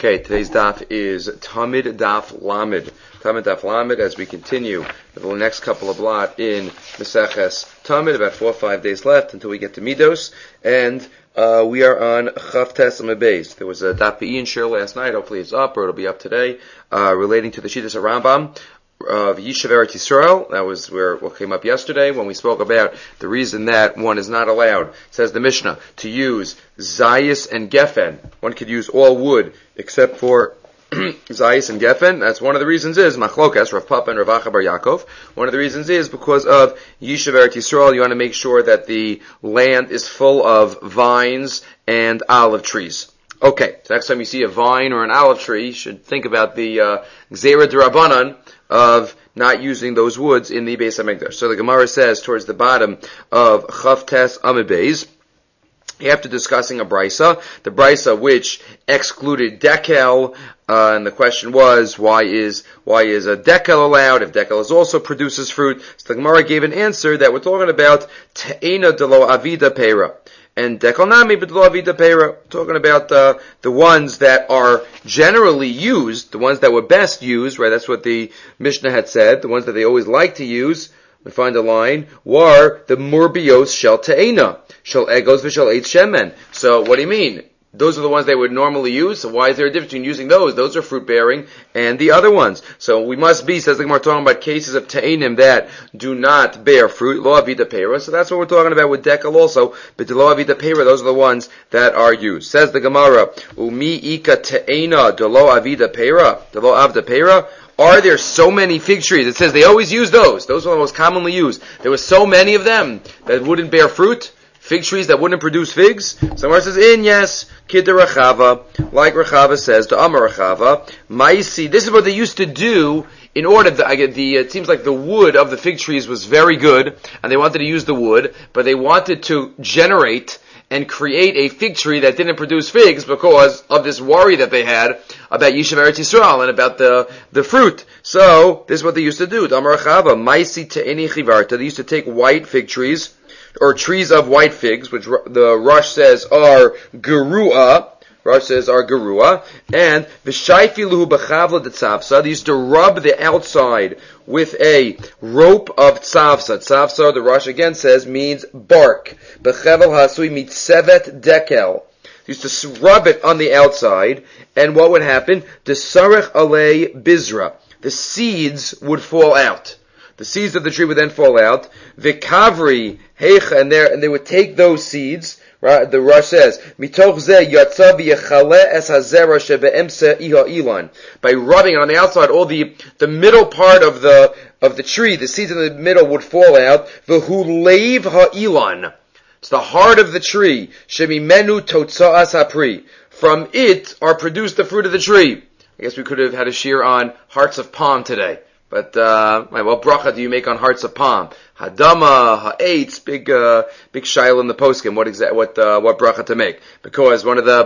Okay, today's daf is Tamid Daf Lamed. Tamid Daf Lamed, as we continue for the next couple of blot in Meseches Tamid, about 4 or 5 days left until we get to Midos, and we are on Chavtes Amud Beis. There was a daf Be'in share last night, hopefully it's up, or it'll be up today, relating to the Shittas of Rambam, of Yishuv Eretz Yisrael. That was what came up yesterday when we spoke about the reason that one is not allowed, says the Mishnah, to use Zayis and Geffen. One could use all wood except for Zayis and Geffen. That's one of the reasons is Machlokas, Rav Papa and Rav Acha Bar Yaakov. One of the reasons is because of Yishuv Eretz Yisrael. You want to make sure that the land is full of vines and olive trees. Okay, so next time you see a vine or an olive tree, you should think about the Gzeira D'Rabbanan of not using those woods in the Beis HaMikdash. So the Gemara says towards the bottom of Chavtes Amud Beis, after discussing a brisa, the brisa which excluded dekel, and the question was, why is a dekel allowed if dekel also produces fruit? So the Gemara gave an answer that we're talking about te'ena de lo avida pera. And dekel nami b'delo avida pera, talking about the ones that are generally used, the ones that were best used, right? That's what the Mishnah had said, the ones that they always like to use. We find a line, were the murbios shel te'ena, shel egos v'shel eitz shemen. So what do you mean? Those are the ones they would normally use, so why is there a difference between using those? Those are fruit-bearing, and the other ones. So we must be, says the Gemara, talking about cases of te'enim that do not bear fruit, lo avida pera. So that's what we're talking about with dekel also, but the lo avida pera, those are the ones that are used. Says the Gemara, umi ika te'ena de lo avida pera, de lo avda pera. Are there so many fig trees? It says they always use those. Those are the most commonly used. There were so many of them that wouldn't bear fruit. Fig trees that wouldn't produce figs. Somewhere says yes, kid de Rechava, like Rechava says, to Amar Rechava, Maisi. This is what they used to do in order. It seems like the wood of the fig trees was very good, and they wanted to use the wood, but they wanted to generate and create a fig tree that didn't produce figs because of this worry that they had about Yishuv Eretz Yisrael and about the fruit. So this is what they used to do. To Amar Rechava, Maisi te'eni chivarta. They used to take white fig trees, or trees of white figs, which the Rosh says are gerua. Rosh says are gerua, and v'shayfiluhu b'chavla d'tzavsa. They used to rub the outside with a rope of tzavsa. Tzavsa, the Rosh again says, means bark. B'chevel hasui mitzevet dekel. They used to rub it on the outside, and what would happen? Desarech alei bizra. The seeds would fall out. The seeds of the tree would then fall out. Vikavri heicha, and they would take those seeds. Right? The Rosh says, "Mitoch zeh yatsa v'yechale es hazera shebe'emse iha ilan." By rubbing it on the outside, all the middle part of the tree, the seeds in the middle would fall out. V'hu leiv ha'ilan. It's the heart of the tree. Shemimenu totza'as hapri. From it are produced the fruit of the tree. I guess we could have had a shear on hearts of palm today. But, what bracha do you make on hearts of palm? Hadama, ha'etz, big shail in the poskim. What bracha to make? Because one of the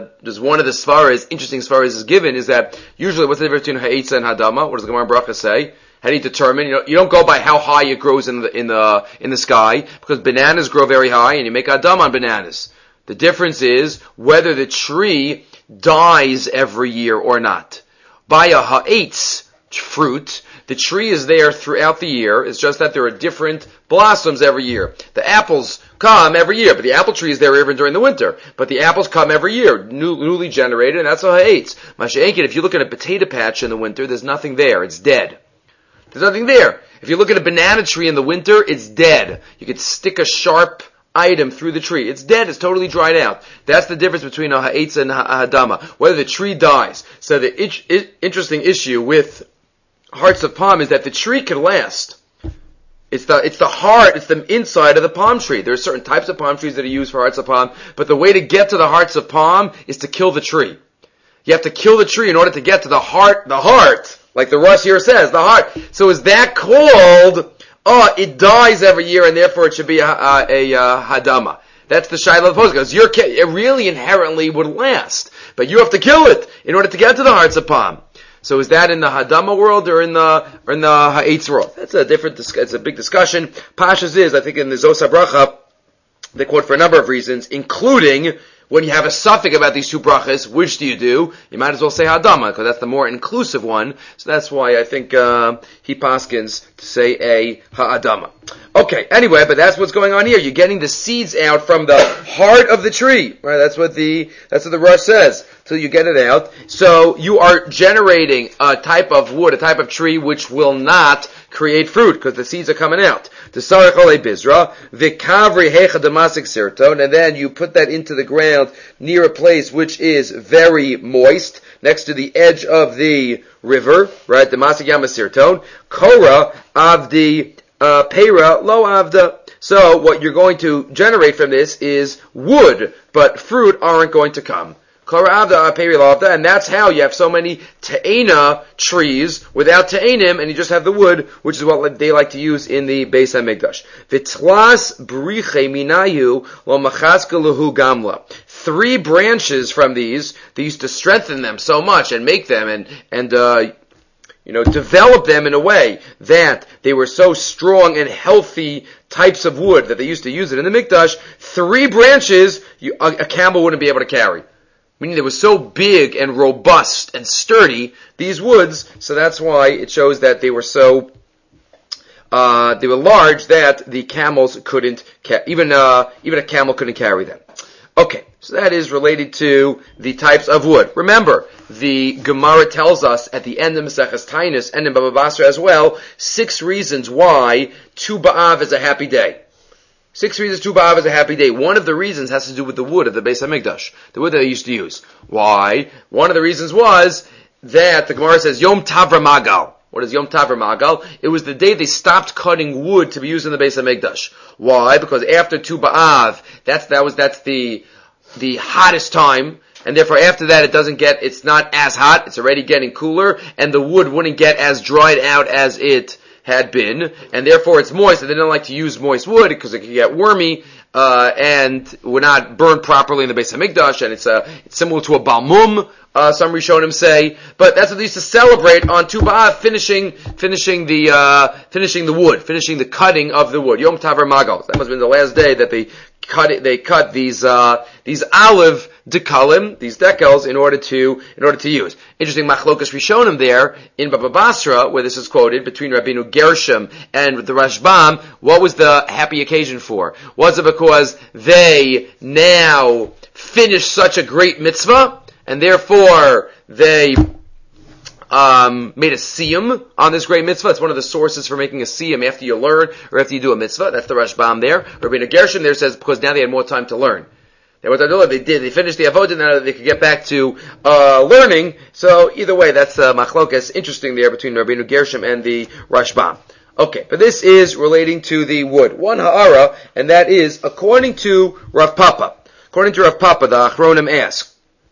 svaras, interesting svaras is given is that usually what's the difference between ha'etz and hadama? What does the Gemara bracha say? How do you determine? You don't go by how high it grows in the sky, because bananas grow very high and you make hadama on bananas. The difference is whether the tree dies every year or not. By a ha'etz fruit, the tree is there throughout the year. It's just that there are different blossoms every year. The apples come every year, but the apple tree is there even during the winter. But the apples come every year, newly generated, and that's a ha'etz. Masha'enkin, if you look at a potato patch in the winter, there's nothing there. It's dead. There's nothing there. If you look at a banana tree in the winter, it's dead. You could stick a sharp item through the tree. It's dead. It's totally dried out. That's the difference between a ha'etz and a hadama. Whether the tree dies. So the interesting issue with hearts of palm is that the tree can last. It's the heart, it's the inside of the palm tree. There are certain types of palm trees that are used for hearts of palm, but the way to get to the hearts of palm is to kill the tree. You have to kill the tree in order to get to the heart, like the Rosh here says, the heart. So is that called, it dies every year and therefore it should be a hadama. That's the shayla of the post, because it really inherently would last, but you have to kill it in order to get to the hearts of palm. So is that in the Hadama world or in the Ha'etz world? That's it's a big discussion. Pashas is, I think in the Zos HaBracha, they quote for a number of reasons, including when you have a suffix about these two brachas, which do? You might as well say ha'adama, because that's the more inclusive one. So that's why I think he paskins to say a ha'adama. Okay, anyway, but that's what's going on here. You're getting the seeds out from the heart of the tree, right? That's what the Rosh says. Till you get it out. So you are generating a type of wood, a type of tree which will not create fruit, because the seeds are coming out. The sarach ole bizra, v'kavri hecha damasik sirton, and then you put that into the ground near a place which is very moist, next to the edge of the river, right? Damasik yamasirton. Korah avdi Pera lo avda. So what you're going to generate from this is wood, but fruit aren't going to come. And that's how you have so many te'ena trees without te'enim, and you just have the wood, which is what they like to use in the Beis HaMikdash. V'tlas briche minayu lo machaska luhu gamla. 3 branches from these, they used to strengthen them so much and make them and develop them in a way that they were so strong and healthy types of wood that they used to use it in the Mikdash. 3 branches, a camel wouldn't be able to carry. Meaning they were so big and robust and sturdy, these woods, so that's why it shows that they were so, they were large that the camels couldn't, even a camel couldn't carry them. Okay, so that is related to the types of wood. Remember, the Gemara tells us at the end of Maseches Tainus and in Baba Basra as well, 6 reasons why Tu B'Av is a happy day. 6 reasons Tu B'Av is a happy day. One of the reasons has to do with the wood of the Beis HaMikdash, the wood that they used to use. Why? One of the reasons was that the Gemara says Yom Tavra Magal. What is Yom Tavra Magal? It was the day they stopped cutting wood to be used in the Beis HaMikdash. Why? Because after Tu B'Av, that's the hottest time, and therefore after that it's not as hot, it's already getting cooler, and the wood wouldn't get as dried out as it had been, and therefore it's moist, and they don't like to use moist wood because it can get wormy, and would not burn properly in the Beis HaMikdash, and it's similar to a balmum, some Rishonim say, but that's what they used to celebrate on Tu B'Av, finishing the wood, finishing the cutting of the wood. Yom Taver Magal. That must have been the last day that they cut these olive dekalim, these decals, in order to use. Interesting machlokas Rishonim there in Baba Basra, where this is quoted between Rabbeinu Gershom and the Rashbam. What was the happy occasion for? Was it because they now finished such a great mitzvah, and therefore they made a siyum on this great mitzvah? It's one of the sources for making a siyum after you learn or after you do a mitzvah. That's the Rashbam there. Rabbeinu Gershom there says because now they had more time to learn. They finished the avodah, now they could get back to learning. So either way, that's machlokas interesting there between Rabbeinu Gershom and the Rashbam. Okay, but this is relating to the wood. One ha'ara, and that is according to Rav Papa. According to Rav Papa, the Achronim ask,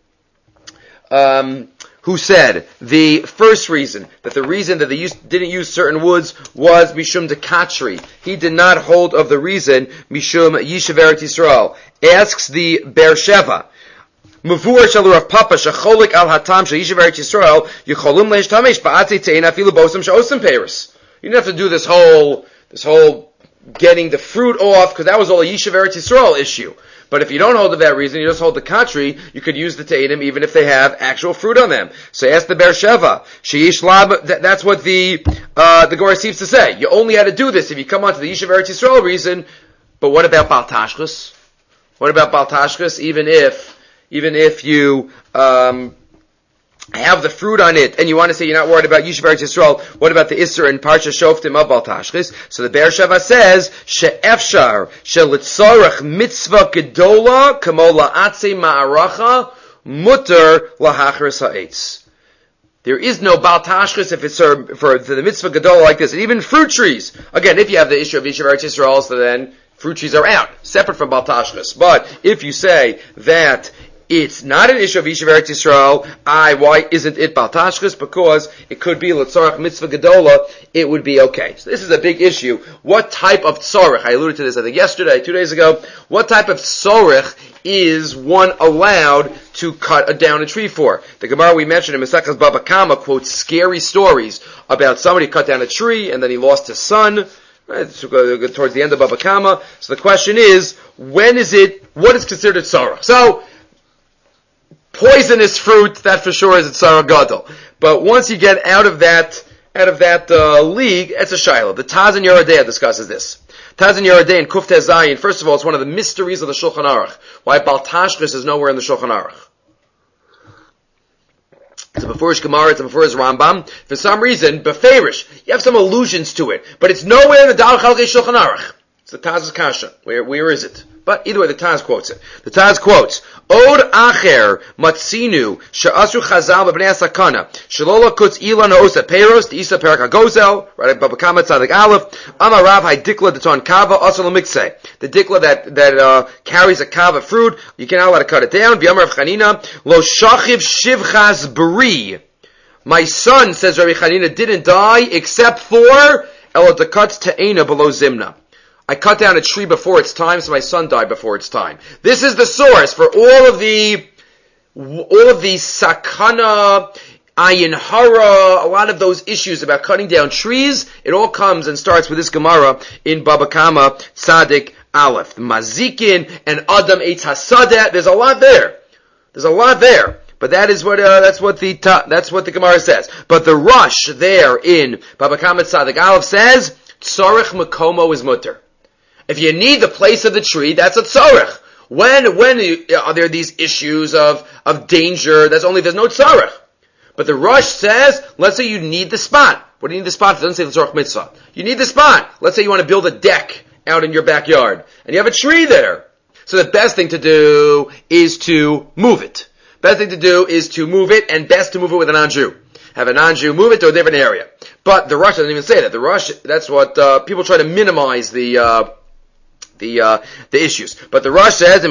who said the first reason, that the reason that they didn't use certain woods was Mishum Dekatri. He did not hold of the reason Mishum Yishav Eretz Yisrael. Asks the Be'er Sheva, Mavur shel Rav Papa shecholik al hatam shel Yishav Eretz Yisrael yicholum leishtamesh ba'atzei tein afilu bosam she'osam peiros. You didn't have to do this whole getting the fruit off, because that was all a Yishav Eretz Yisrael issue. But if you don't hold of that reason, you just hold the katri, you could use the te'edim even if they have actual fruit on them. So ask the Be'er Sheva. Sheyish lab, that's what the Gemara seems to say. You only had to do this if you come onto the Yishav Eretz Yisrael reason. But what about Bal Tashchus? What about Bal Tashchus? Even if you have the fruit on it, and you want to say you're not worried about Yishav Eretz Yisrael, what about the Isser and Parsha Shoftim of Bal Tashchis? So the Be'er Sheva says, She'efshar, she'litzorach mitzvah gedola, kamo la'atzei ma'aracha, mutter lahachris ha'etz. There is no Bal Tashchis if it's for the mitzvah gedola like this. And even fruit trees. Again, if you have the issue of Yishav Eretz Yisrael, so then fruit trees are out, separate from Bal Tashchis. But if you say that it's not an issue of Yishav Eretz Yisrael, why isn't it Bal Tashchis? Because it could be L'tzorach Mitzvah Gedola, it would be okay. So this is a big issue. What type of tzorach, I alluded to this I think yesterday, 2 days ago, what type of tzorach is one allowed to cut down a tree for? The Gemara we mentioned in Maseches Baba Kama quotes scary stories about somebody cut down a tree and then he lost his son, right, towards the end of Baba Kama. So the question is, what is considered tzorach? So, poisonous fruit, that for sure is a tzara gadol. But once you get out of that league, it's a shiloh. The Taz in Yerodea discusses this. Taz in Yerodea in Kuf Tez Zayin, first of all, it's one of the mysteries of the Shulchan Aruch. Why Bal Tashchis is nowhere in the Shulchan Aruch. It's a Befurish Gemara, it's a Befurish Rambam. For some reason, Beferish, you have some allusions to it, but it's nowhere in the Dal Chalkei Shulchan Aruch. It's the Taz's Kasha. Where is it? But either way, the Taz quotes it. The Taz quotes, Od acher matzinu she'asru chazal b'bnei asakana shelola kutz ilan ha'osa peiros d'isa perak hagozel, right, Baba Kama Tzadik Aleph, Amar Rav Haidikla d'ton kava asal l'mikse. The dikla that carries a kava fruit, you cannot let it cut it down. V'yamar Rav Chanina, lo shachiv shivchas b'ri. My son, says Rabbi Chanina, didn't die except for elodakatz te'ena below zimna. I cut down a tree before its time, so my son died before its time. This is the source for all of the sakana, ayin hara, a lot of those issues about cutting down trees. It all comes and starts with this Gemara in Baba Kama Tzadik Aleph. The Mazikin and Adam Eitz Hasadeh. There's a lot there. But that is what that's what the Gemara says. But the Rush there in Baba Kama Tzadik Aleph says Tzorech Makomo is mutter. If you need the place of the tree, that's a tzorech. When are there these issues of danger? There's no tzorech. But the Rush says, let's say you need the spot. What do you need the spot? It doesn't say the tzorech mitzvah. You need the spot. Let's say you want to build a deck out in your backyard, and you have a tree there. So the best thing to do is to move it. And best to move it with a non-Jew. Have a non-Jew move it to a different area. But the Rush doesn't even say that. The Rush, that's what people try to minimize the issues. But the Rush says,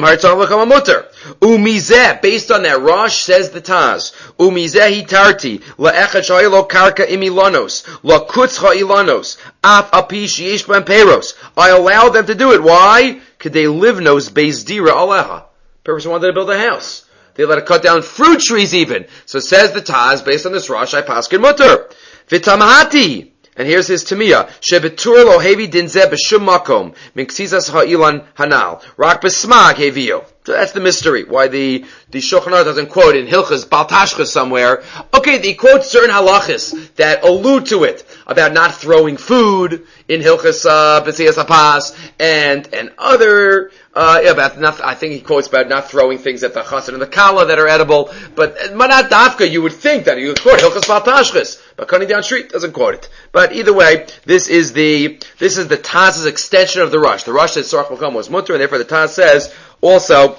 Umizeh, based on that Rush, says the Taz, Umizeh hitarti, la'echad shaylo karka imilanos, la'kutzcha ilanos, af api sheyesh ben peros. I allow them to do it. Why? K'dei livnos beis dira aleha. Person wanted to build a house. They let it cut down fruit trees even. So says the Taz, based on this Rush, I paskin mutter. V'tamahati. And here's his Tamiyah. Shebetur lo hevi dinzeh b'shum makom min ksizas ha'ilan hanal. Rak b'smag hevio. So that's the mystery. Why the Shulchan Aruch doesn't quote in Hilchas Bal Tashchis somewhere. Okay, they quote certain halachas that allude to it about not throwing food in Hilchas B'siyas Hapas and other I think he quotes about not throwing things at the chassan and the kala that are edible. But Manat Dafka, you would think that he would quote Hilchas Bal Tashchis, but cutting down tree doesn't quote it. But either way, this is the Taz's extension of the Rush. The Rush says Sorach Makam was mutter, and therefore the Taz says also,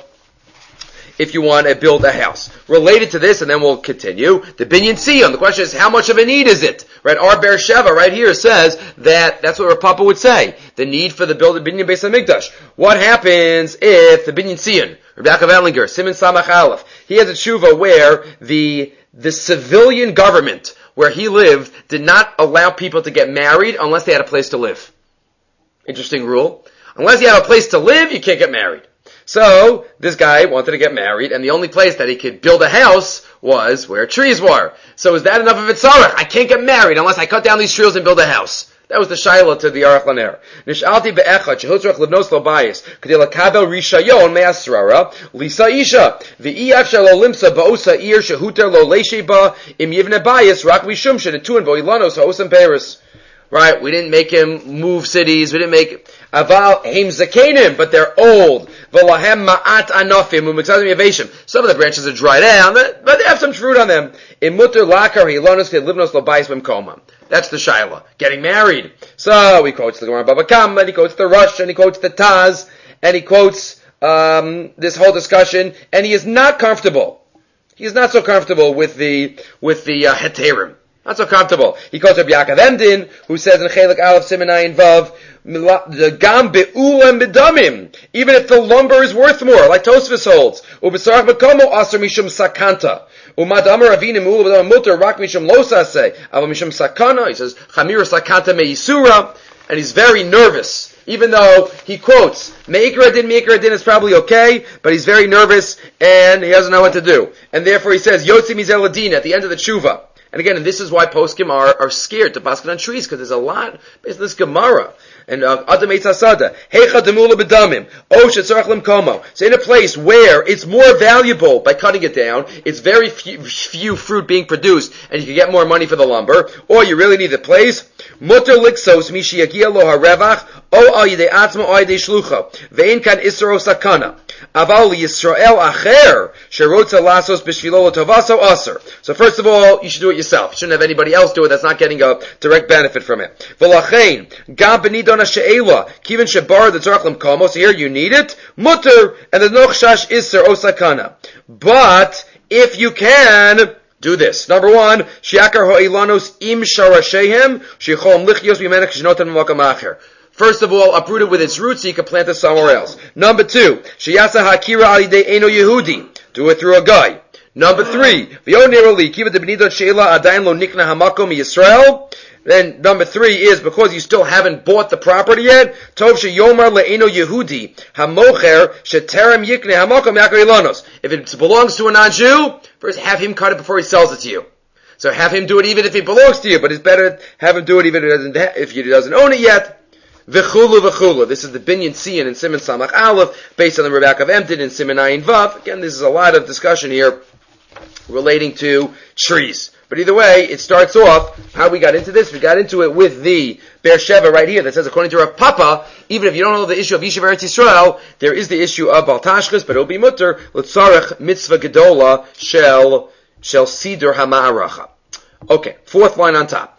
if you want to build a house. Related to this, and then we'll continue, the Binyan Sion. The question is, how much of a need is it? Right, our Be'er Sheva right here says that that's what Rav Papa would say. The need for the building Binyan Beis HaMikdash. What happens if the Binyan Sion, Rabbi Yaakov Ellinger, Siman Samach Aleph, he has a tshuva where the civilian government where he lived did not allow people to get married unless they had a place to live. Interesting rule. Unless you have a place to live, you can't get married. So, this guy wanted to get married, and the only place that he could build a house was where trees were. So is that enough of a tzarech? I can't get married unless I cut down these trees and build a house. That was the shaila to the Aruch Laner. Nishalti be'echad, shehutzrach livnos lo bayis, k'dei lakabel rishayon me'asrara, lisa isha, v'i'af shelo limsa ba'osa ir shehuter lo leisheba, im yivne bayis, rak mishum shenetun bo ilanos ha'osam peris. Right, we didn't make him move cities, we didn't make aval heim zakenim, but they're old. V'lahem ma'at anofim, u'mikzazim yaveshim. Some of the branches are dried out, but they have some fruit on them. Im muter lakar hilonos livnos lo bayis b'mkomam. That's the shaila. Getting married. So he quotes the Gemara Baba Kama, and he quotes the Rush, and he quotes the Taz, and he quotes this whole discussion, and he is not comfortable. He is not so comfortable with the heterim. Not so comfortable. He quotes Rabbi Yaakov Emdin, who says in Chelik Aleph Simonai Vav, the gam be'ulam bedamim, even if the lumber is worth more, like Tosfos holds, ubesarach bekomo aser mishum sakanta. Umad amar avinim ulu b'dam muter rak mishum losase, ava mishum sakana. He says chamira sakanta me'isura, and he's very nervous. Even though he quotes Me'ikra din is probably okay, but he's very nervous and he doesn't know what to do. And therefore he says Yotzi Mizel Adin at the end of the tshuva. And again, this is why poskim are scared to paskin on trees, because there's a lot based on this Gemara. And Adam Eitz Hasada, Heicha Demula B'Damim, Osha Tzarech Limkomo. So in a place where it's more valuable by cutting it down, it's very few fruit being produced, and you can get more money for the lumber, or you really need the place, Mutter Lixos Mishi Yagia Lo HaRevach, O Al Yidei Atzma O Yidei Shlucha, Ve'in Kan Isro Sakana. Aval Yisrael Acher, Sherotza Lasos B'Shvilo L'Tovaso Aser. So first of all, you should do it yourself. You shouldn't have anybody else do it that's not getting a direct benefit from it. V'lachein, Gam Benidona She'ela, Kivin Shebar the Tzarech Limkomo, so here you need it, Mutter, and the Nochshash Iser Osakana. But, if you can, do this. Number one, Shiakar Ho'ilanos Im Sharashehem, Shichom Lichios Bimenek Shinotan M'makam Acher. First of all, uproot it with its roots so you can plant it somewhere else. Number two, Sheyasa Hakira Alidei Eno Yehudi. Do it through a guy. Number three, V'yo Neroli, Kiva de Benidot Sheila Adain Lo Nikna Hamakom Yisrael. Then number three is because you still haven't bought the property yet. Tov Sheyomar Le'eno Yehudi Hamocher Sheterem Yikne Hamakom Yakar Ilanos. If it belongs to a non-Jew, first have him cut it before he sells it to you. So have him do it even if it belongs to you, but it's better have him do it even if he doesn't own it yet. V'chulu v'chulu. This is the Binyan Tzion in Siman Samach Aleph, based on the Rebbe of Emden in Siman Ayin Vav. Again, this is a lot of discussion here relating to trees. But either way, it starts off, how we got into this, we got into it with the Beersheva right here that says, according to Rav Papa, even if you don't know the issue of Yishuv Eretz Yisrael, there is the issue of Bal Tashchis, but it'll be mutter, l'tzarech mitzvah gedola shel sidur hama'aracha. Okay, fourth line on top.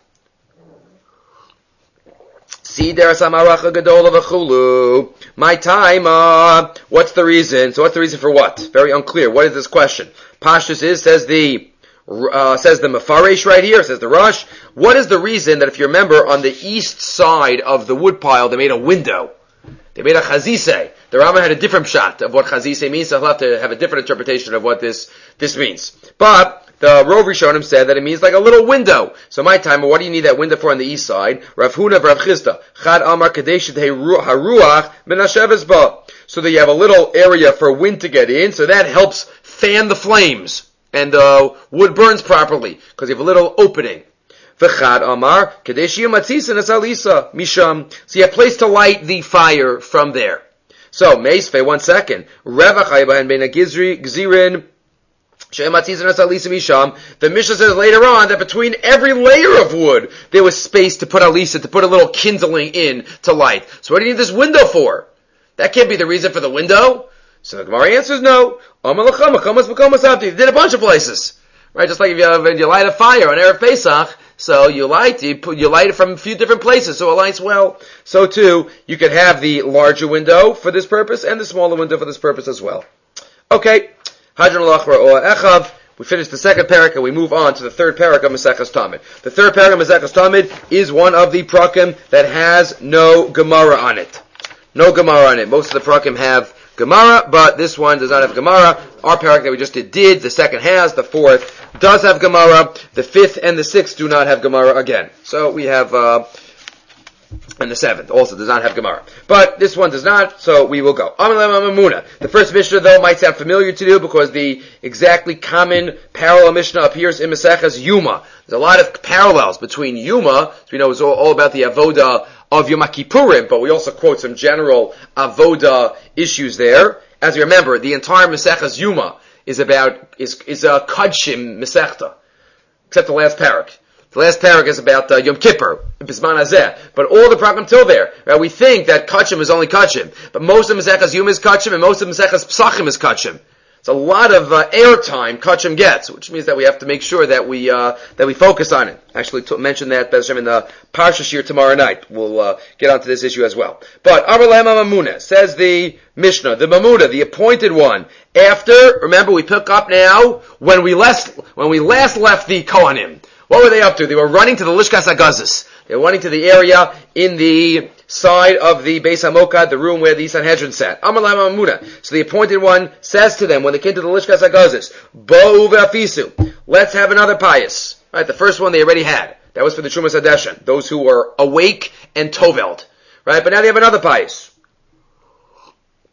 My time, what's the reason? So what's the reason for what? Very unclear. What is this question? Pashtus says the Mefaresh right here, says the Rosh. What is the reason that if you remember on the east side of the woodpile they made a window? They made a chazise. The Rama had a different shot of what chazise means, so he'll have to have a different interpretation of what this means. But the Rov Rishonim said that it means like a little window. So my time, what do you need that window for on the east side? Rav Huna Rav Chisda. Chad Amar Kadesh Haruach Min Hasheves Ba. So that you have a little area for wind to get in, so that helps fan the flames. And the wood burns properly, because you have a little opening. V'chad Amar Kadesh Yamatzisa Nasalisa Misham. So you have a place to light the fire from there. So, Meisfe, 1 second. Revach Haybahan Ben Gzirin. The Mishnah says later on that between every layer of wood there was space to put alisa, to put a little kindling in to light. So what do you need this window for? That can't be the reason for the window. So the Gemara answers no. They did a bunch of places, right? Just like if you light a fire on Erev Pesach, so you light it from a few different places, so it lights well. So too, you could have the larger window for this purpose and the smaller window for this purpose as well. Okay. We finish the second parak and we move on to the third parak of Maseches Tamid. The third parak of Maseches Tamid is one of the prakim that has no Gemara on it. No Gemara on it. Most of the prakim have Gemara, but this one does not have Gemara. Our parak that we just did, the second has, the fourth does have Gemara, the fifth and the sixth do not have Gemara again. So we have, and the seventh also does not have Gemara. But this one does not, so we will go. The first Mishnah, though, might sound familiar to you because the exactly common parallel Mishnah appears in Maseches Yuma. There's a lot of parallels between Yuma, as we know it's all about the Avoda of Yom Kippurim, but we also quote some general Avoda issues there. As you remember, the entire Maseches Yuma is a Kadshim Masechta, except the last parak. The last parak is about Yom Kippur, Bisman Hazeh. But all the prakim till there, right, we think that Kachim is only Kachim. But most of Maseches Yuma is Kachim, and most of Maseches Psachim is Kachim. It's a lot of airtime Kachim gets, which means that we have to make sure that we focus on it. Actually, mention that Bez Hashem in the Parsha Shir tomorrow night. We'll get onto this issue as well. But Amar Lahem Mamuna, says the Mishnah, the Mamuna, the appointed one. After, remember, we pick up now when we last left the Kohanim. What were they up to? They were running to the Lishkas HaGazis. They were running to the area in the side of the Beis HaMokad, the room where the Sanhedrin sat. Amar Lahem Amuna. So the appointed one says to them, when they came to the Lishkas HaGazis, Bo'u ve'afisu. Let's have another pious. Right, the first one they already had. That was for the Trumas Hadeshen. Those who were awake and toveld. Right, but now they have another pious.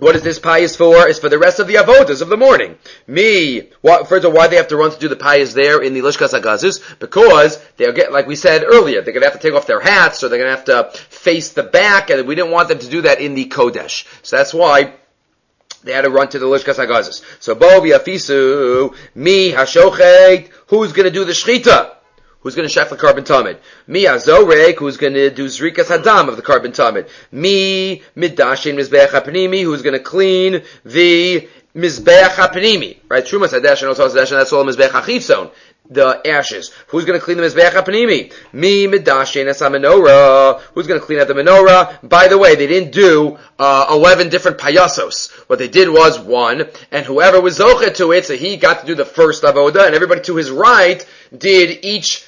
What is this payas for? It's for the rest of the avodas of the morning. First of all, why they have to run to do the payas there in the Lishkas HaGazus? Because they'll get, like we said earlier, they're going to have to take off their hats, or they're going to have to face the back, and we didn't want them to do that in the Kodesh. So that's why they had to run to the Lishkas HaGazus. So, Bo v'yafisu, mi hashochet, who's going to do the shchita? Who's going to shech the carbon tamid? Mi azorek, who's going to do zrikas hadam of the carbon tamid? Mi midashin mizbeach hapnimi, who's going to clean the mizbeach hapnimi? Right? Trumas hadash and also hadash, and that's all mizbeach hachivson, the ashes. Who's going to clean the mizbeach hapnimi? Mi midashin es menorah. Who's going to clean out the menorah? By the way, they didn't do 11 different payasos. What they did was one, and whoever was zochet to it, so he got to do the first avoda, and everybody to his right did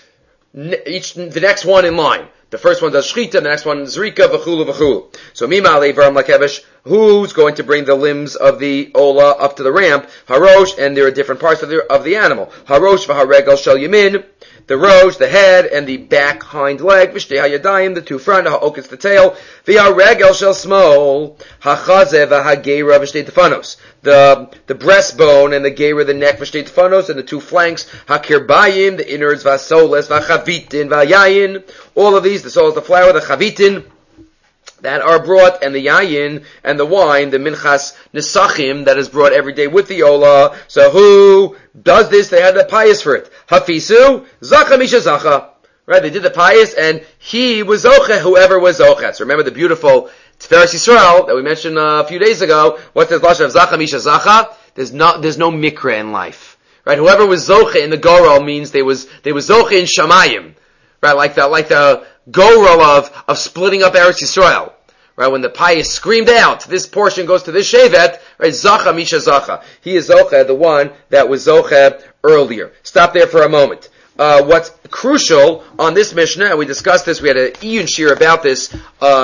the next one in line. The first one does shchita, the next one zrika, v'chulu, v'chulu. So mima levaram lakevish, who's going to bring the limbs of the ola up to the ramp? Harosh, and there are different parts of the animal. Harosh v'haregel shel yamin, the rosh, the head, and the back hind leg, v'shtei hayadayim, the two front, ha'oketz, the tail, v'haregel shel smol, ha'chazeh v'hagera v'shtei tefanos, the breastbone and the gera, the neck, v'shtei tefanos, and the two flanks, ha'kirbayim, the innards, v'asoles, v'chavitin, v'yayin, all of these, the soles, the flour, the chavitin, that are brought, and the yayin, and the wine, the minchas nesachim, that is brought every day with the ola. So who does this? They had the payas for it. Hafisu, zacha misha zacha. Right, they did the payas, and he was zoche, whoever was zoche. So remember the beautiful Tiferes Yisrael that we mentioned a few days ago. What's the lashon of zacha misha zacha? There's no mikra in life. Right, whoever was zoche in the goral means they was zoche in shamayim. Right, like the goral of splitting up Eretz Yisrael. Right, when the pious screamed out, this portion goes to this shevet, right, Zacha Misha Zacha. He is Zocha, the one that was Zocha earlier. Stop there for a moment. What's crucial on this Mishnah, and we discussed this, we had an Iyun Shir about this,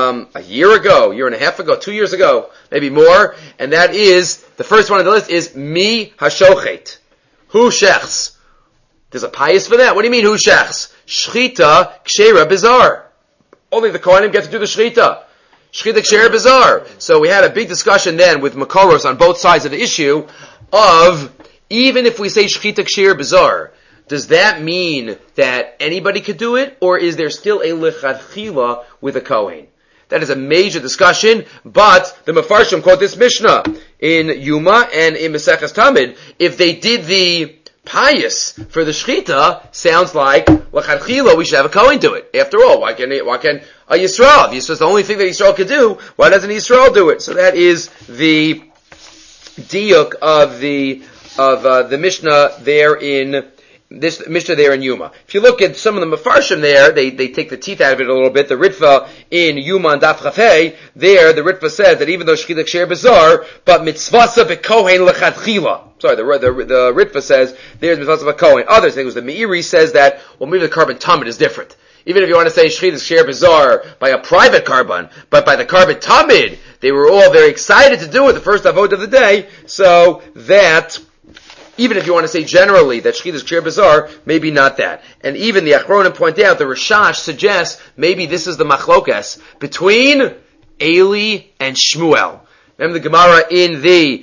a year and a half ago, 2 years ago, maybe more, and that is, the first one on the list is Mi Hashochet. Who shechs? There's a pious for that. What do you mean, who shechs? Shchita Kshera Bizarre. Only the Kohanim get to do the Shchita. Shchita Kshera Bizarre. So we had a big discussion then with Makoros on both sides of the issue of, even if we say Shchita Kshera Bizarre, does that mean that anybody could do it, or is there still a lechatchila with a Kohen? That is a major discussion, but the Mefarshim quote this Mishnah in Yuma and in Maseches Tamid. If they did the pious for the shchita, sounds like l'chadchila we should have a Kohen do it. After all, why can a Yisrael? If Yisrael is the only thing that Yisrael could do, why doesn't Yisrael do it? So that is the diuk of the Mishnah there in this Mishnah there in Yuma. If you look at some of the Mefarshim there, they take the teeth out of it a little bit. The Ritva in Yuma and Daf Chafei, there the Ritva says that even though Shchita Kshera Bizarre, but mitzvasa b'kohen l'chadchila. Sorry, the Ritva says there's mitzvasa b'kohen. Others think it was the Meiri says that, well, maybe the carbon tamid is different. Even if you want to say Shchita Kshera Bizarre by a private carbon, but by the carbon tamid, they were all very excited to do it the first avod of the day, so that even if you want to say generally that Shchita Kshera Bizarre, maybe not that. And even the Achronim point out, the Rashash suggests maybe this is the machlokas between Eli and Shmuel. Remember the Gemara in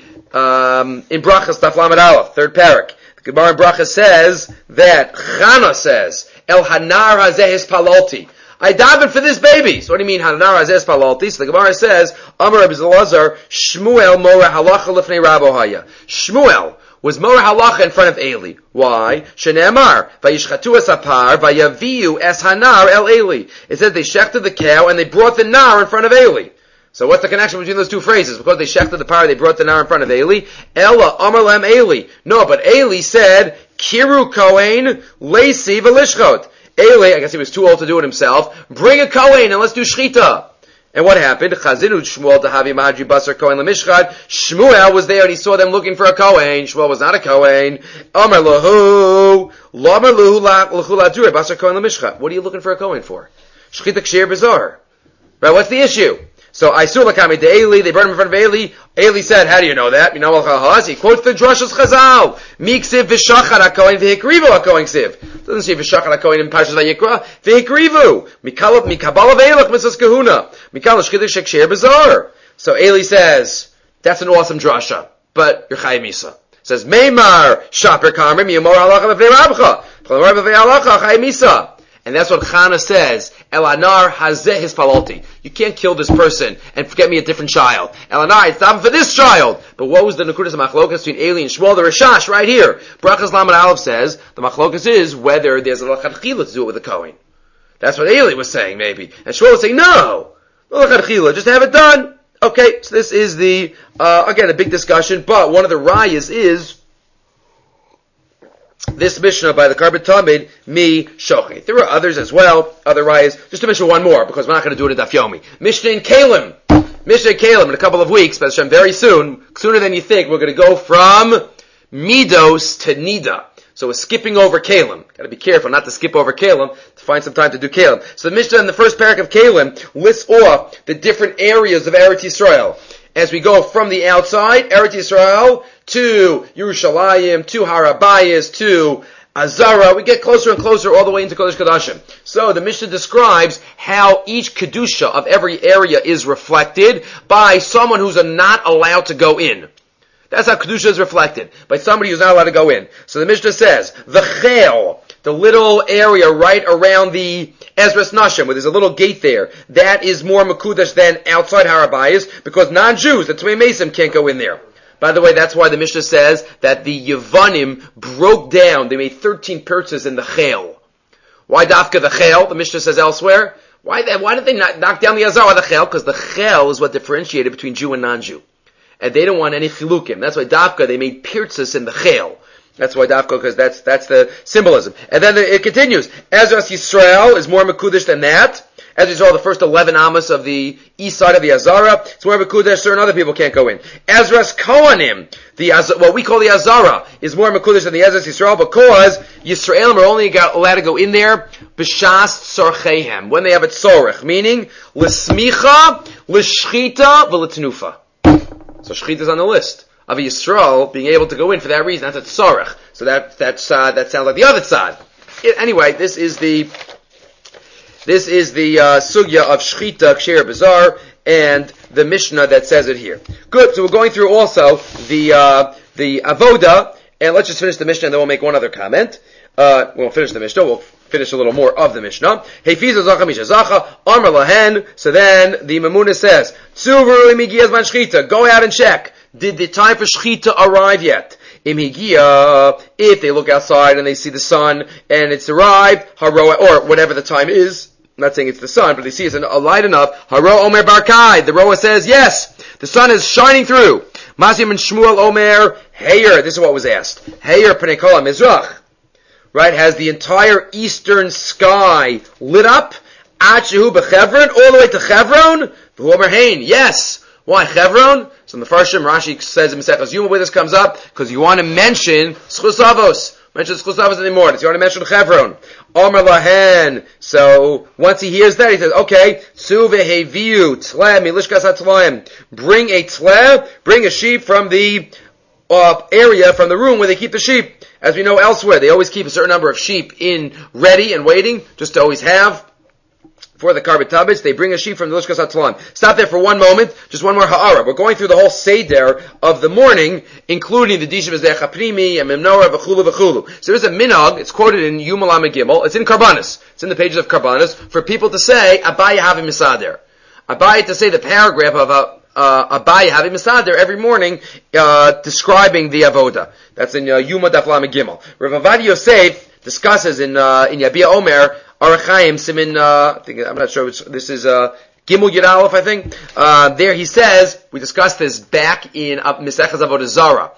Brachas Daf Lamed Aleph, third parak. The Gemara in Brachas says that Chana says, El Hanar Hazeh Hispalolti. I daven for this baby. So what do you mean, Hanar Hazeh Hispalolti? So the Gemara says, Amar Rabbi Elazar, Shmuel Moreh Halacha Lefnei Rabo Haya. Shmuel was Moreh Halacha in front of Eli. Why? Shene'emar, Vayishchatu es hapar, Vayaviu es hanar el Eli. It says they shechted the cow and they brought the nar in front of Eli. So what's the connection between those two phrases? Because they shechted the par, they brought the nar in front of Eli. Ella Amar Lem Eli. No, but Eli said, Kiru Kohen Leisi V'lishchot. Eli, I guess he was too old to do it himself. Bring a Kohen and let's do shchita. And what happened? Chazinu Shmuel Dahavi Mahadri Basar Kohen Lemishchad. Shmuel was there and he saw them looking for a Kohen. Shmuel was not a Kohen. Amar Lahu, Lamar Lahu L'chuladure Basar Kohen Lemishchad. What are you looking for a Kohen for? Shchita Kshera Bizarre. Right? What's the issue? So I saw Lakami to Eli. They brought him in front of Eli. Eli said, "How do you know that?" You know Al-Chahaz. He quotes the Drashos Chazal. Miksiv v'shachar haKohen v'hikrivu haKohen ksiv. Doesn't say v'shachar haKohen in Parshas Vayikra. V'hikrivu mikabala ve'elach mitzvos kahuna mikal shchita kshera bizarre. So Eli says, That's an awesome drasha, but you're Chayav Misa. It says, Meimar, Shaper Karmim, Yomor Halacha B'Vei Rabcha. B'Vei Halacha, Chayav Misa. And that's what Chana says, Elanar Hazeh Hispaloti. You can't kill this person and get me a different child. Elanar, it's not for this child. But what was the Nekudas Machlokas between Eli and Shmuel? The Rishash, right here. Brachas Lamed Aleph says, the Machlokas is whether there's a Lachat Chila to do it with the Kohen. That's what Eli was saying, maybe. And Shmuel was saying, no Lachat Chila, just have it done. Okay, so this is the, again, a big discussion, but one of the rayas is, this Mishnah by the Karban Tamid, Mi Shochi. There are others as well, other rayas. Just to mention one more, because we're not going to do it in Daf Yomi. Mishnah in Kalim. Mishnah in Kalim in a couple of weeks, but very soon, sooner than you think, we're going to go from Midos to Nida. So we're skipping over Kalim. Got to be careful not to skip over Kalim, to find some time to do Kalim. So the Mishnah in the first parak of Kalim lists off the different areas of Eretz Yisrael. As we go from the outside, Eretz Yisrael, to Yerushalayim, to Harabayas, to Azara, we get closer and closer all the way into Kodesh Kodashim. So the Mishnah describes how each Kedusha of every area is reflected by someone who's not allowed to go in. That's how Kedusha is reflected, by somebody who's not allowed to go in. So the Mishnah says, the Chel, the little area right around the Ezras Nashim, where there's a little gate there, that is more Mekudesh than outside Harabayas, because non-Jews, the Tumei Mesim, can't go in there. By the way, that's why the Mishnah says that the Yevanim broke down, they made 13 purchases in the Chel. Why Dafka the Chel? The Mishnah says elsewhere. Why did they not knock down the Azara, the Chel? Because the Chel is what differentiated between Jew and non-Jew. And they don't want any chilukim. That's why Dafka, they made pirtzas in the Chel. That's why Dafka, because that's the symbolism. And then it continues. Ezras Yisrael is more Mekudesh than that. As we saw, the first 11 Amos of the east side of the Azara, it's more Mekudesh, certain other people can't go in. Ezras Kohanim, what we call the Azara, is more Mekudesh than the Ezras Yisrael, because Yisraelim are only allowed to go in there, B'shas Tzorchehem, when they have a tzorech, meaning, L'smicha, L'shchita, V'letnufa. So Shechita is on the list of Yisrael being able to go in for that reason. That's a tzorech. So that sounds like the other side. Anyway, this is the sugya of Shechita, Ksher Bazar, and the Mishnah that says it here. Good. So we're going through also the Avoda, and let's just finish the Mishnah, and then we'll make one other comment. We'll finish the Mishnah. We'll finish a little more of the Mishnah. Heifiza zacha misha zacha amar lahen. So then the Mamuna says, Tzuvru imigiyaz man shchita. Go out and check. Did the time for shchita arrive yet? Imigiyah. If they look outside and they see the sun and it's arrived, haroa, or whatever the time is. I'm not saying it's the sun, but they see it's a light enough. Haro omer barkai. The Roa says, yes, the sun is shining through. Masim and Shmuel omer heyer. This is what was asked. Heyer pnei kol mizrach. Right, has the entire eastern sky lit up, Achehu b'Chevron, all the way to Chevron, v'homer hein, yes. Why Chevron? So in the Farshim, Rashi says in Maseches Yuma where this comes up, because you want to mention Schus Avos. Mention Schus Avos in the morning. So you want to mention Chevron. Omer lahen. So once he hears that, he says, okay, Su v'heviu tle milishkas hatlaim. Bring a tle, bring a sheep from the area, from the room where they keep the sheep. As we know elsewhere, they always keep a certain number of sheep in ready and waiting, just to always have for the Karban Tamid. They bring a sheep from the Lishkas HaTzalan. Stop there for one moment, just one more ha'ara. We're going through the whole Seder of the morning, including the Dishim Ezech HaPnimi and Memnorah v'chulu v'chulu. So there's a minhag, it's quoted in Yom Lamed Gimel, it's in Karbanis, it's in the pages of Karbanis, for people to say, Abaye Havi Misader. Abaye to say the paragraph of Abaye Havi Misader every morning, describing the Avoda. That's in Yuma Daf Lamed Gimel. Rav Avad Yosef discusses in Yabia Omer, Arachaim Simin, I'm not sure, this is Gimel Yud Aleph, I think. There he says, we discussed this back in Mesechus Avodah Zarah.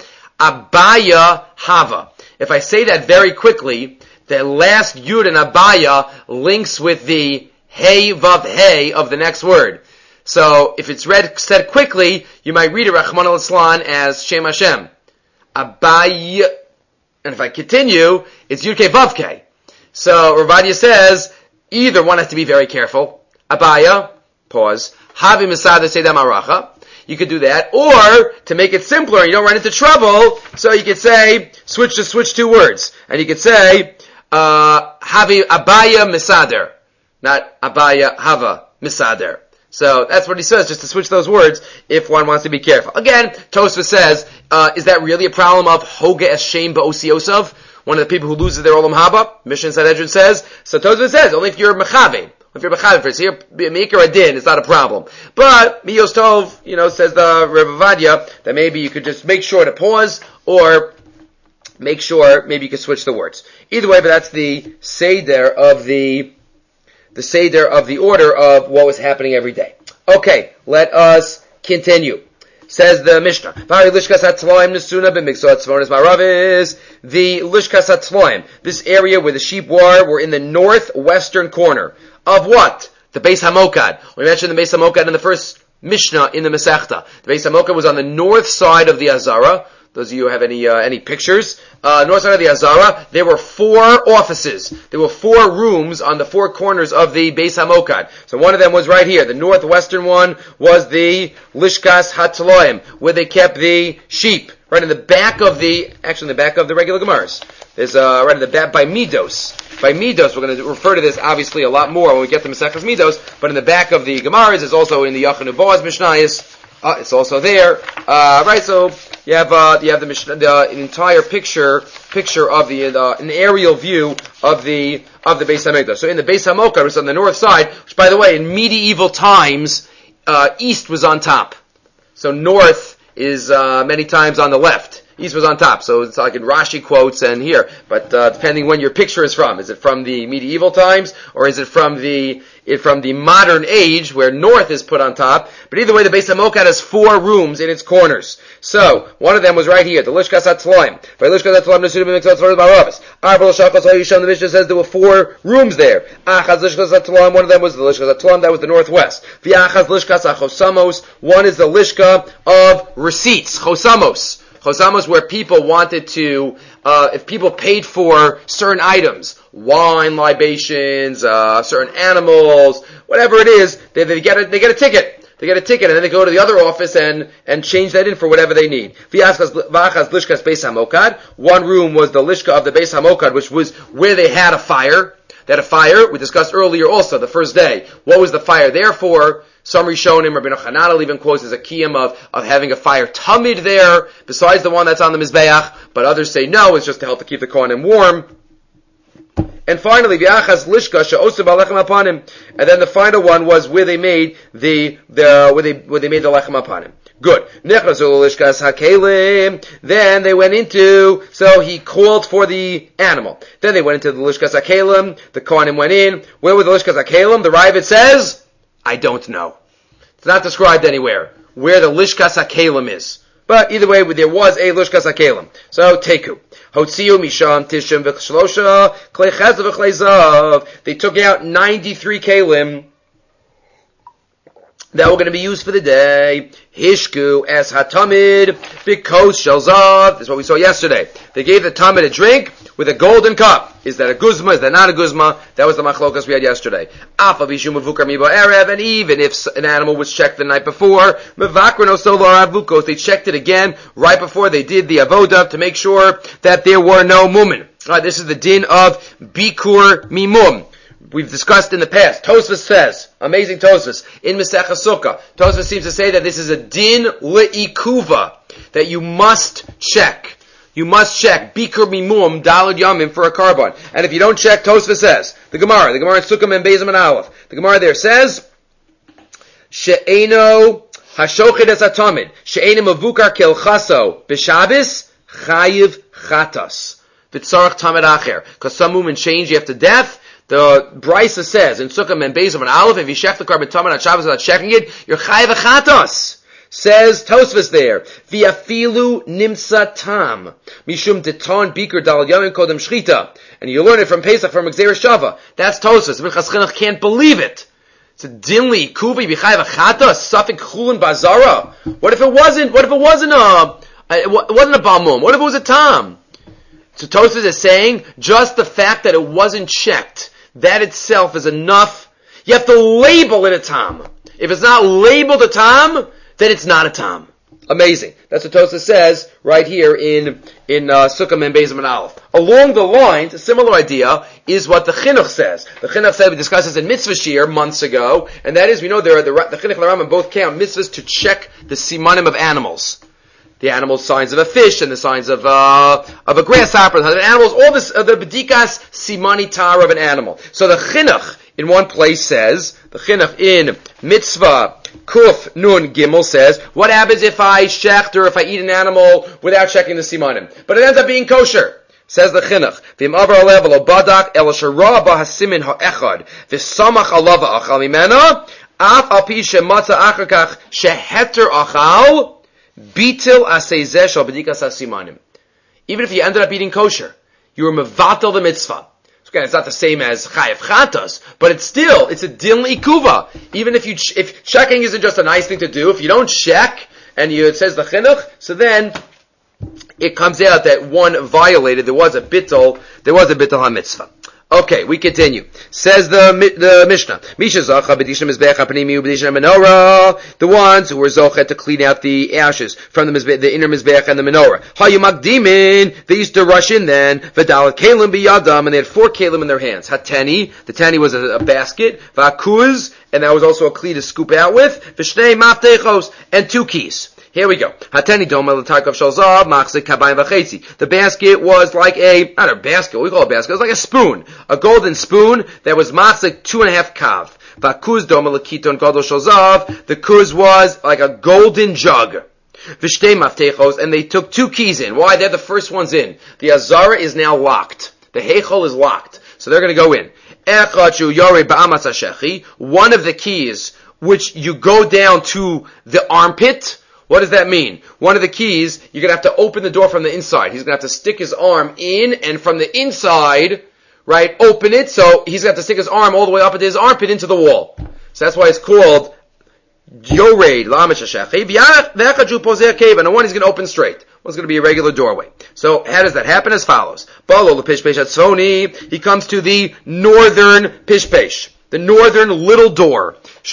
Abaya Hava. If I say that very quickly, the last Yud in Abaya links with the Hey Vav Hey of the next word. So if it's said quickly, you might read it Rachman al-Islan as Shem Hashem. Abai, and if I continue, it's Yud Kei Vav Kei. So Ravadia says, either one has to be very careful. Abaya, pause. Havi Misada Seidam Aracha. You could do that. Or, to make it simpler and you don't run into trouble, so you could say, switch two words. And you could say, Havi Abaya Misader. Not Abaya Hava Misader. So that's what he says, just to switch those words if one wants to be careful. Again, Tosfos says, is that really a problem of Hoga es Shem ba'osiyosov? One of the people who loses their Olam Haba? Mishnah Sanhedrin says. So Tosfos says, only if you're Mechave. If you're Mechave for it. So here, Meikar Adin, it's not a problem. But, Miyos Tov, says the Rebbe Vadia, that maybe you could just make sure to pause, or make sure, maybe you could switch the words. Either way, but that's the Seder of the order of what was happening every day. Okay, let us continue. Says the Mishnah, the Lishkas HaTzloim, this area where the sheep were in the northwestern corner of what? The Beis HaMokad. We mentioned the Beis HaMokad in the first Mishnah in the Masechta. The Beis HaMokad was on the north side of the Azara. Those of you who have any pictures, north side of the Azara, there were 4 offices. There were 4 rooms on the 4 corners of the Beis HaMokad. So one of them was right here. The northwestern one was the Lishkas HaTzloim, where they kept the sheep. Right in the back of the regular Gemaras. There's, right in the back, by Midos. By Midos, we're going to refer to this obviously a lot more when we get to Maseches Midos, but in the back of the Gemaras, is also in the Yachanu Boaz Mishnayos, it's also there. Right, so, you have the Mishnah, the entire picture of an aerial view of the Beis HaMikdash. So in the Beis HaMokad, which is on the north side, which by the way, in medieval times, east was on top. So north is, many times on the left. East was on top. So it's like in Rashi quotes and here. But, depending when your picture is from. Is it from the medieval times? Or is it from the modern age where north is put on top? But either way, the Beis HaMokad has 4 rooms in its corners. So, one of them was right here, the Lishkas HaTzloim. By Lishkas HaTzloim, the Mishnah says there were 4 rooms there. Achaz Lishkas HaTzloim, one of them was the Lishkas HaTzloim, that was the northwest. V'achaz Lishkas HaChosamos, one is the Lishka of receipts, Chosamos. Chosamos, where people wanted to, if people paid for certain items, wine, libations, certain animals, whatever it is, they get a ticket. They get a ticket and then they go to the other office and change that in for whatever they need. V'achaz Lishkas Beis HaMokad. One room was the Lishka of the Beis HaMokad, which was where they had a fire. They had a fire, we discussed earlier also, the first day. What was the fire there for? Some Rishonim, Rabbeinu Chananel even quotes as a kiyum of having a fire tamid there, besides the one that's on the Mizbeach, but others say no, it's just to help to keep the kohanim warm. And finally, v'achaz lishka she'osu b'lechem apanim. And then the final one was where they made where they made the lechem apanim. Good. Then they went into, so he called for the animal. Then they went into the lishkas hakelim. The kohanim went in. Where were the lishkas hakelim? The Ravid says, I don't know. It's not described anywhere where the lishkas hakelim is. But either way, there was a lishkas hakelim. So teku. Hotziu misham tishim v'chlosha klei chezav v'klei zav. They took out 93 kelim that were going to be used for the day. Hishku es hatamid bikos shalzav. This is what we saw yesterday. They gave the tamid a drink with a golden cup. Is that a guzma? Is that not a guzma? That was the machlokas we had yesterday. Afa bishum mevukar miba erev, and even if an animal was checked the night before, mevakron osolar avukos, they checked it again right before they did the avoda to make sure that there were no mumin. Alright, this is the din of bikur mimum. We've discussed in the past. Tosfos says, amazing Tosfos, in Masechah Sukkah, Tosfos seems to say that this is a din le'ikuva, that you must check. You must check bikur mimum dalad yamim for a carbon. And if you don't check, Tosfos says, the Gemara in Sukkah and Bezim and Aleph, the Gemara there says, she'eno hashochet es hatamid, she'eno mavukar kelchaso b'shabis chayiv chatas v'tzarach tamid acher. Because some women change after death. The Brisa says in Sukkah and Bezim and Aleph, if you check the carbon tamid on Shabbos without checking it, you're chayiv chatas. Says Tosfos there, v'afilu nimsa tam mishum deton bikur dal yamin kodem shchita, and you learn it from Pesach from Gzeira Shava. That's Tosfos. Minchas Chinuch can't believe it. It's a dinli kuvi b'chayv achata suffik chulin bazara. What if it wasn't? What if it wasn't a balmum? What if it was a tam? So Tosfos is saying just the fact that it wasn't checked, that itself is enough. You have to label it a tam. If it's not labeled a tam, then it's not a tam. Amazing. That's what Tosafos says right here in Sukkah Mem Beis and Aleph. Along the lines, a similar idea is what the Chinuch says. The Chinuch said, we discussed this in Mitzvah Shir months ago, and that is, we know there are the Chinuch and the Rambam both count mitzvahs to check the simanim of animals. The animal signs of a fish and the signs of a grasshopper, the animals, all this, the bedikas simani tar of an animal. So the Chinuch in one place says, the Chinuch in Mitzvah Kuf Nun Gimel says, what happens if I shecht or if I eat an animal without checking the simanim? But it ends up being kosher. Says the Chinuch, V'im avar level o badak el shara ba hasimin ha'echad v'samach alava achal mimena af al pi shematza achar kach sheheter achal bitil asezeh shal bedikas hasimanim. Even if you ended up eating kosher, you were mevatel the mitzvah. So again, it's not the same as chayav chatos, but it's a din ikuva. Even if checking isn't just a nice thing to do, if you don't check and it says the Chinuch, so then it comes out that one violated. There was a bittul ha-mitzvah. Okay, we continue. Says the Mishnah, Misha Zacha b'dishna mizbeach ha'panimi u'b'dishna menorah, the ones who were zocha to clean out the ashes from the inner mizbeach and the menorah. Hayu makdimin, they used to rush in then. V'dalat kelim biyadam, and they had 4 kelim in their hands. Hateni, the tani was a basket. V'akuz, and that was also a kli to scoop out with. V'shnei maftechos, and 2 keys. Here we go. Hateni doma l'tarkov shalzav machzik kabayim v'chetzi. The basket was like not a basket, we call it a basket, it was like a spoon. A golden spoon that was machzik 2.5 kav. V'kuz doma l'kiton gadol shalzav. The kuz was like a golden jug. V'shtei maftechos, and they took 2 keys in. Why? They're the first ones in. The azara is now locked. The heichal is locked. So they're going to go in. Echachu yore ba'amatz hashechi. One of the keys, which you go down to the armpit. What does that mean? One of the keys, you're going to have to open the door from the inside. He's going to have to stick his arm in, and from the inside, right, open it, so he's going to have to stick his arm all the way up into his armpit into the wall. So that's why it's called Yored Lamish Hashechi. And the one he's going to open straight. One's going to be a regular doorway. So how does that happen? As follows. He comes to the northern pishpesh. The northern little door.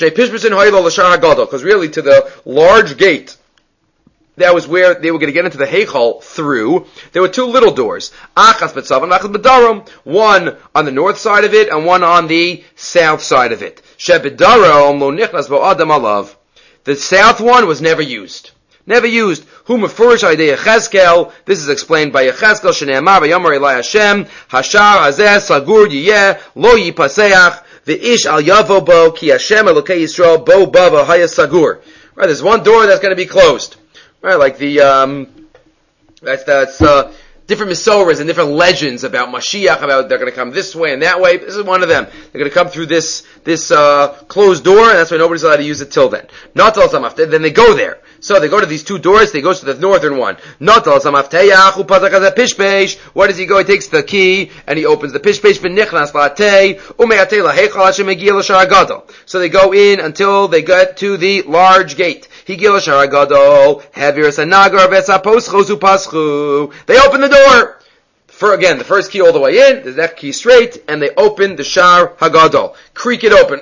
Because really to the large gate, that was where they were going to get into the heichal through. There were 2 little doors. Achas betzavan, achas bedarom. One on the north side of it, and one on the south side of it. Shebedarom lo nichnas bo adam alav. The south one was never used. Never used. Hu mefurish idea Yechezkel. This is explained by Yechezkel. Shneimar v'yomer Elai Hashem. Hashar hazeh sagur yiyeh lo yipaseach. V'ish al yavo bo ki Hashem Elokei Yisrael bo bava haya sagur. Right, there's one door that's going to be closed. Right, like the that's different misoras and different legends about Mashiach, about they're going to come this way and that way. This is one of them. They're going to come through this closed door, and that's why nobody's allowed to use it till then. Not all samaf. Then they go there. So they go to these 2 doors. They go to the northern one. Not all samaf teyach upazakaz pishpeish. Where does he go? He takes the key and he opens the pishpeish v'nichnas la'atei ume'atei la'heichal hashem megil l'shar gadol. So they go in until they get to the large gate. Higil l'shar gadol havir sanagar v'saposchosu paschu. They open the door. The first key all the way in, there's that key straight, and they open the Shar Hagadol. Creak it open.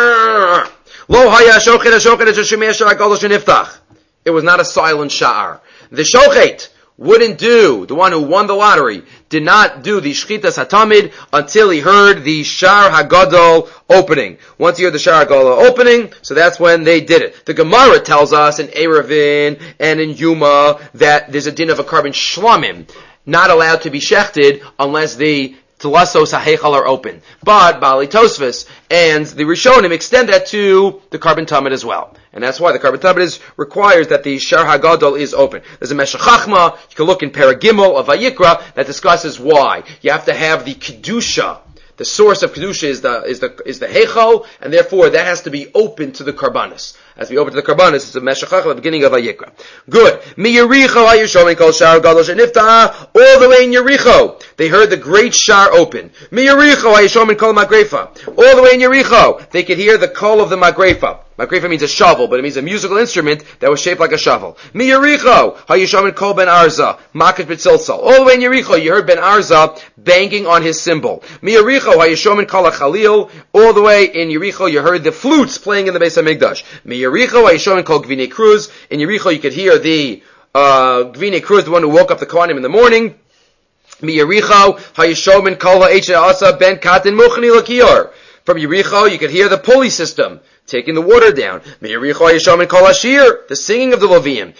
Lo haya shochet shemei Shar Hagadol sheniftach. It was not a silent Sha'ar. The shochet wouldn't do, the one who won the lottery, did not do the Shchitas HaTamid until he heard the Shar Hagadol opening. Once he heard the Shar Hagadol opening, so that's when they did it. The Gemara tells us in Erevin and in Yuma that there's a din of a carbon shlamim, not allowed to be shechted unless the Telasos HaHeichal are open. But Bali Tosfos and the Rishonim extend that to the carbon tamid as well. And that's why the carbon tamid requires that the Shar HaGadol is open. There's a Meshech Chachma, you can look in Paragimel of Vayikra, that discusses why. You have to have the Kedusha. The source of Kedusha is the Heichal, and therefore that has to be open to the Karbanis. As we open to the Karbanis, it's a Meshech Chachma at the beginning of Vayikra. Good. Mi Yericho HaYishomim Kol Shar Gadol Sheniftah. All the way in Yericho, they heard the great Shar open. Mi Yericho HaYishomim Kol Magrefa. All the way in Yericho, they could hear the call of the Magrefa. Makrifa means a shovel, but it means a musical instrument that was shaped like a shovel. Mi Yericho, Hayishamin Kol Ben Arza, Makat B'Tzilzal. All the way in Yericho, you heard Ben Arza banging on his cymbal. Mi Yericho, Hayishamin Kol HaChalil. All the way in Yericho, you heard the flutes playing in the Beis HaMikdash. Mi Yericho, Hayishamin Kol Gvine Cruz. In Yericho, you could hear the Gvine Cruz, the one who woke up the Kohanim in the morning. Mi Yericho, Hayishamin Kol HaEicha Asa Ben Katan Muchni Lakiyar. From Yericho, you could hear the pulley system taking the water down. The singing of the Levium.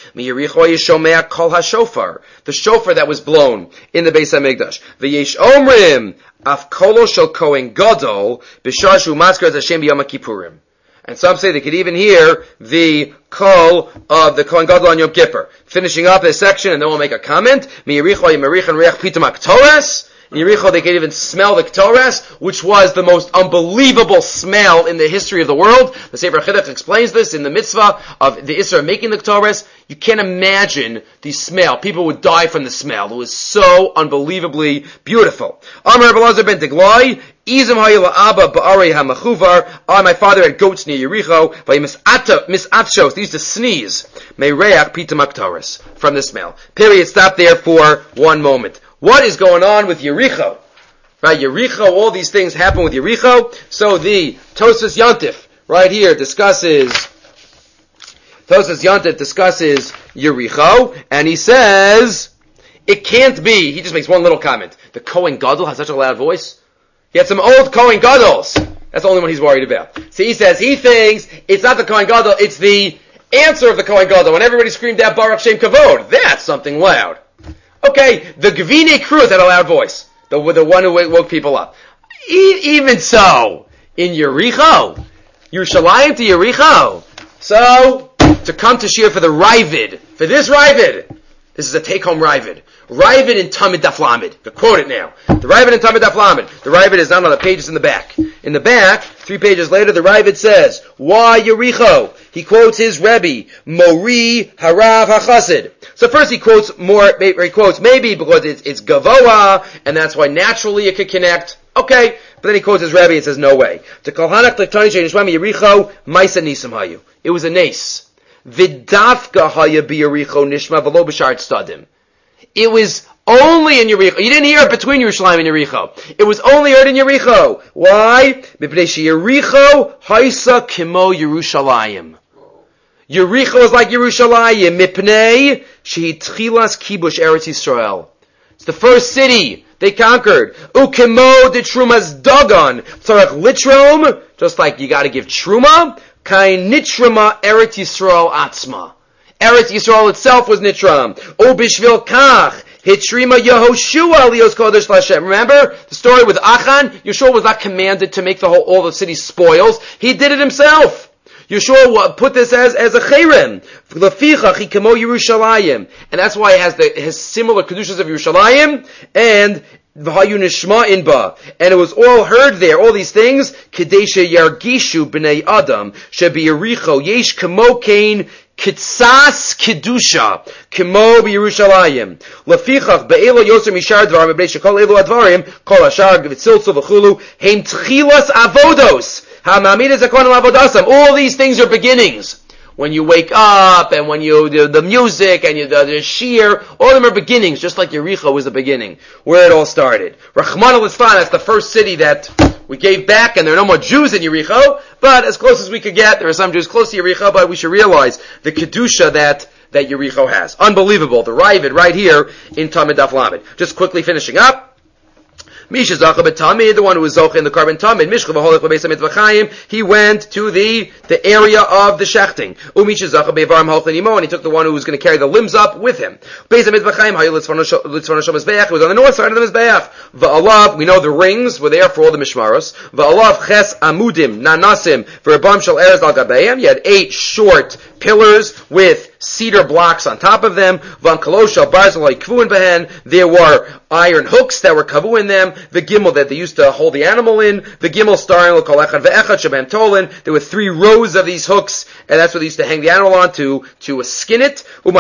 The shofar that was blown in the Beis HaMikdash. V'yesh omrim af kolo shel Kohen Gadol b'shar shu maskar es Hashem b'Yom Kippurim. And some say they could even hear the kol of the Kohen Gadol on Yom Kippur. Finishing up this section, and then we'll make a comment. In Yericho, they could even smell the Ktoras, which was the most unbelievable smell in the history of the world. The Sefer Chidduch explains this in the mitzvah of the Isra making the Ktoras. You can't imagine the smell. People would die from the smell. It was so unbelievably beautiful. Amar Belazar ben Deglai, Izim hayila abba ba'arei ha'machuvar. My father had goats near Yericho. Misatshos, they used to sneeze. Meireach pitam Ktoras, from the smell. Period. Stop there for one moment. What is going on with Yericho? Right, Yericho, all these things happen with Yericho. So the Tosfos Yontif, right here, discusses Yericho, and he says, it can't be, he just makes one little comment. The Kohen Gadol has such a loud voice. He had some old Kohen Gadols. That's the only one he's worried about. So he says, he thinks it's not the Kohen Gadol, it's the answer of the Kohen Gadol. When everybody screamed out Baruch Shem Kavod, that's something loud. Okay, the Gvine Cruz had a loud voice. The one who woke people up. Even so, in Yericho, Yerushalayim to Yericho. So, to come to shir for the Ravid, for this Ravid, this is a take-home Ravid. Ravid in Tamid Daf Lamed. To quote it now. The Ravid in Tamid Daf Lamed. The Ravid is not on the pages in the back. In the back, 3 pages later, the Ravid says, why Yericho? He quotes his Rebbe, Mori Harav HaChassid. So first he quotes maybe because it's Gavoa, and that's why naturally it could connect. Okay, but then he quotes his Rebbe and says, no way. To Kolhanak Lektani Sheinishwami Yericho, Maisa Nisam Hayu. It was a nace. Vidafka Haya Bi Yericho Nishma V'lo B'Shar Tzadim. It was only in Yericho. You didn't hear it between Yerushalayim and Yericho. It was only heard in Yericho. Why? Mipnei Yericho Haisa Kimo Yerushalayim. Yericho is like Yerushalayim. Mipnei Shehitchilas Kibush Eretz Yisrael. It's the first city they conquered. Ukimo de Trumas Dagon. Tzarech Litrom, just like you gotta give Truma. Kain Nitrama Eretz Yisrael Atzma. Eretz Yisrael itself was Nitram. O Bishvil Kach. Hitrima Yehoshua Lios Kodesh Lashem. Remember the story with Achan? Yeshua was not commanded to make all the city's spoils. He did it himself. Yeshua put this as a cherem. Lefichach he kamo Yerushalayim, and that's why it has similar kedushas of Yerushalayim and v'hayu nishma'in ba, and it was all heard there. All these things kadesha yargishu b'nei adam shebi Yericho yesh kamo kain Kitsas Kedusha Kimo b'Yerushalayim Lefichach be'elo yoser mishar dvarim b'nei shekol elu advarim kol hashar v'tziltzul v'chulu heim tchilas avodos ha'ma'amid zakonim avodasam. All these things are beginnings. When you wake up, and when you do the music, and the shir, all of them are beginnings, just like Yericho was the beginning, where it all started. Rachmana litzlan, that's the first city that we gave back, and there are no more Jews in Yericho, but as close as we could get, there are some Jews close to Yericho, but we should realize the Kedusha that Yericho has. Unbelievable. The Ravid right here in Tamid Daf Lamed. Just quickly finishing up. Misha Zacha b'Tamid, the one who was Zocha in the Karban Tamid, Mishcha v'holech b'Beis HaMitvachayim, he went to the area of the shechting. Umisha Zacha b'Evarim Holchin Imo, and he took the one who was going to carry the limbs up with him. Beis HaMitvachayim, Hayu Litzvon Hashem Mizbeach, it was on the north side of the Mizbeach. V'alav, we know the rings were there for all the Mishmaros. V'alav Ches Amudim, Nanasim, V'Rabam Shel Erez Al Gabeim, you had 8 short pillars with cedar blocks on top of them. There were iron hooks that were kavu in them. The gimel that they used to hold the animal in. The gimel starring there were 3 rows of these hooks, and that's what they used to hang the animal on to skin it. And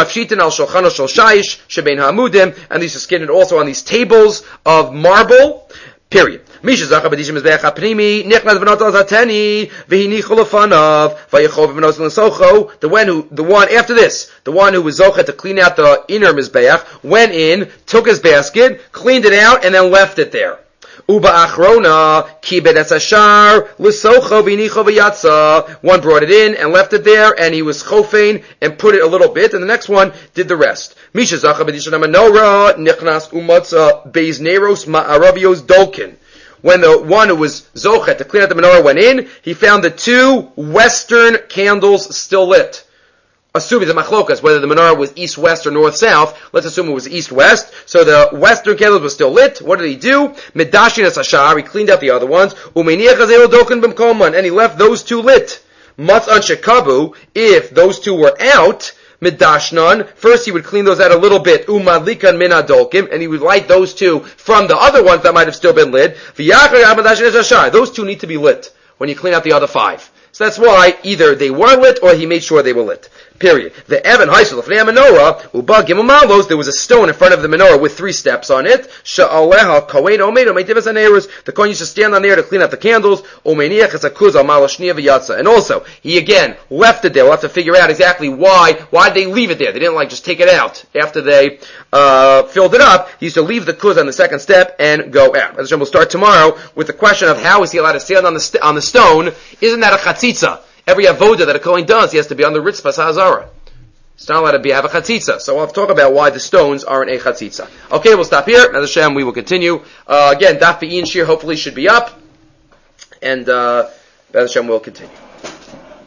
they used to skin it also on these tables of marble. Period. Misha zacha b'dishim mizbeach hapnimi nichnas v'notos hateni v'hinichu lefanav v'yachov v'nos l'socho. The one after this, the one who was zocha to clean out the inner mizbeach, went in, took his basket, cleaned it out, and then left it there. Uba achrona kibed es ashar l'socho v'hinichu v'yatza. One brought it in and left it there, and he was chofein and put it a little bit, and the next one did the rest. Misha zacha b'dishim menorah nichnas umatza beis neros ma'arabios dolkin. When the one who was zochet to clean out the menorah went in, he found the two western candles still lit. Assuming the machlokas, whether the menorah was east-west or north-south, let's assume it was east-west. So the western candles were still lit. What did he do? Medashin es hashar, he cleaned out the other ones. Umeniach hazeo doken b'mkoman, and he left those two lit. Matzan shekabu, if those two were out, Midashnan, first he would clean those out a little bit, umadlikan min adolkim, and he would light those two from the other ones that might have still been lit. Those two need to be lit when you clean out the other five. So that's why either they were lit or he made sure they were lit. Period. The Evan Haisel of menorah, Uba Gimel Malos, there was a stone in front of the menorah with 3 steps on it. Sha'aleha Kawen Omeid Omeitivas Aneros. The Kohen used to stand on there to clean out the candles. Omeiniach Esakuz Al Malashnia V'Yatza. And also, he again left it there. We'll have to figure out exactly why did they leave it there. They didn't just take it out after they filled it up. He used to leave the kuz on the second step and go out. As we'll start tomorrow with the question of how is he allowed to stand on the stone. Isn't that a chatzitza? Every avoda that a Kohen does, he has to be on the Ritzvah Hazara. It's not allowed to have a chatzitza. So we'll have to talk about why the stones aren't a chatzitza. Okay, we'll stop here. As Hashem, we will continue. Again, Daf Be'in Shir hopefully should be up. And As Hashem will continue.